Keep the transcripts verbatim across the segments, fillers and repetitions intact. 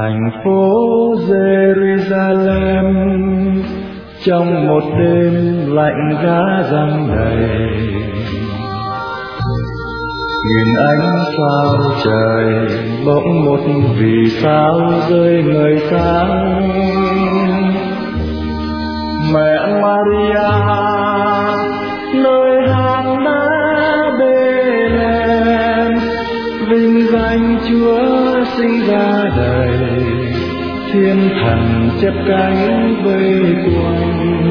Thành phố Jerusalem trong một đêm lạnh giá răng đầy, nghìn ánh sao trời bỗng một vì sao rơi ngời sáng. Mẹ Maria nơi hang đá Bethlehem, vinh danh Chúa sinh ra đời, thiên thần chép cánh vây quanh.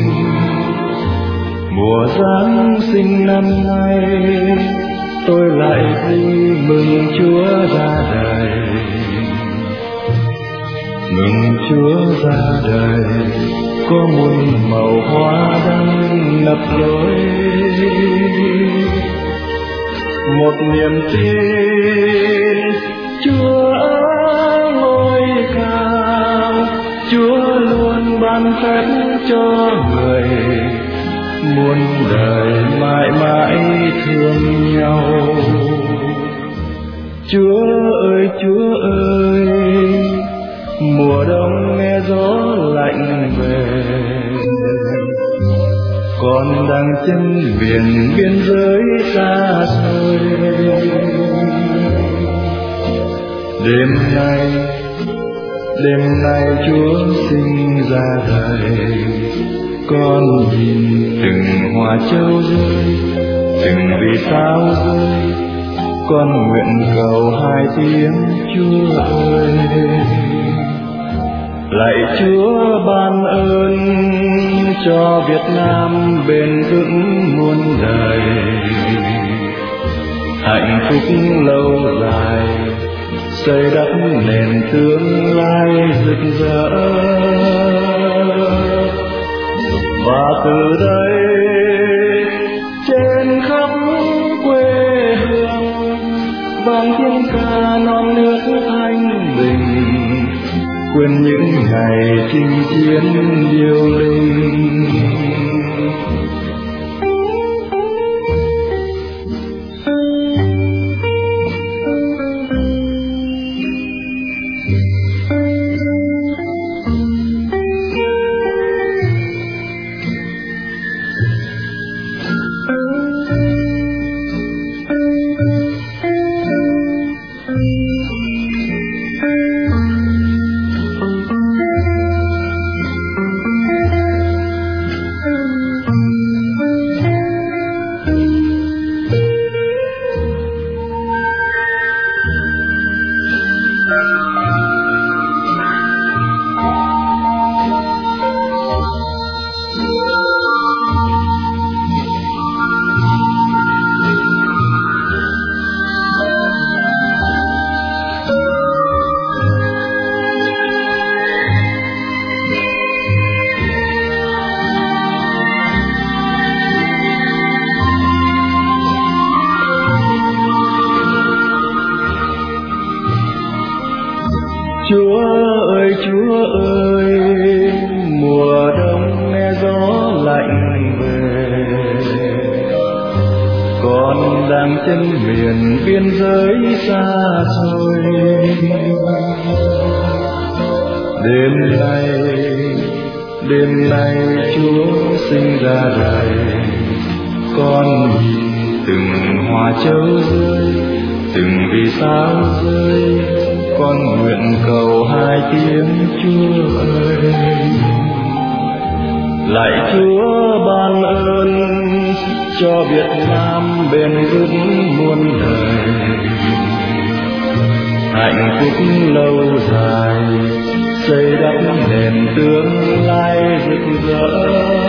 Mùa Giáng sinh năm nay tôi lại vui mừng Chúa ra đời, mừng Chúa ra đời có muôn màu hoa đang ngập lối. Một niềm tin Chúa ở ngôi cao, Chúa luôn ban phép cho người, muôn đời mãi mãi thương nhau. Chúa ơi Chúa ơi, mùa đông nghe gió lạnh về, con đang chân biển biên giới xa xôi. Đêm nay, đêm nay Chúa sinh ra đời, con nhìn từng hoa châu rơi, từng vì sao rơi, con nguyện cầu hai tiếng Chúa ơi. Lạy Chúa ban ơn cho Việt Nam bền vững muôn đời, hạnh phúc lâu dài, xây đắp nền tương lai rực rỡ. Và từ đây trên khắp quê hương vang tiếng ca non nước thanh bình, quên những ngày chinh chiến điêu linh. Chúa ơi Chúa ơi, mùa đông nghe gió lạnh về, con đang trên miền biên giới xa xôi. Đêm nay, đêm nay Chúa sinh ra đời, con nhìn từng hoa châu rơi, từng vì sao rơi, con nguyện cầu hai tiếng Chúa ơi. Lạy Chúa ban ơn cho Việt Nam bền vững muôn đời, hạnh phúc lâu dài, xây đắp nền tương lai rực rỡ.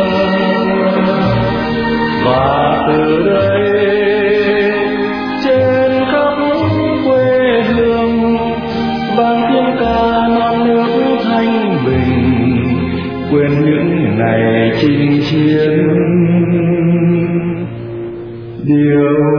Và từ đây trên khắp quê hương vang tiếng ca non nước thanh bình, quên những ngày chinh chiến điêu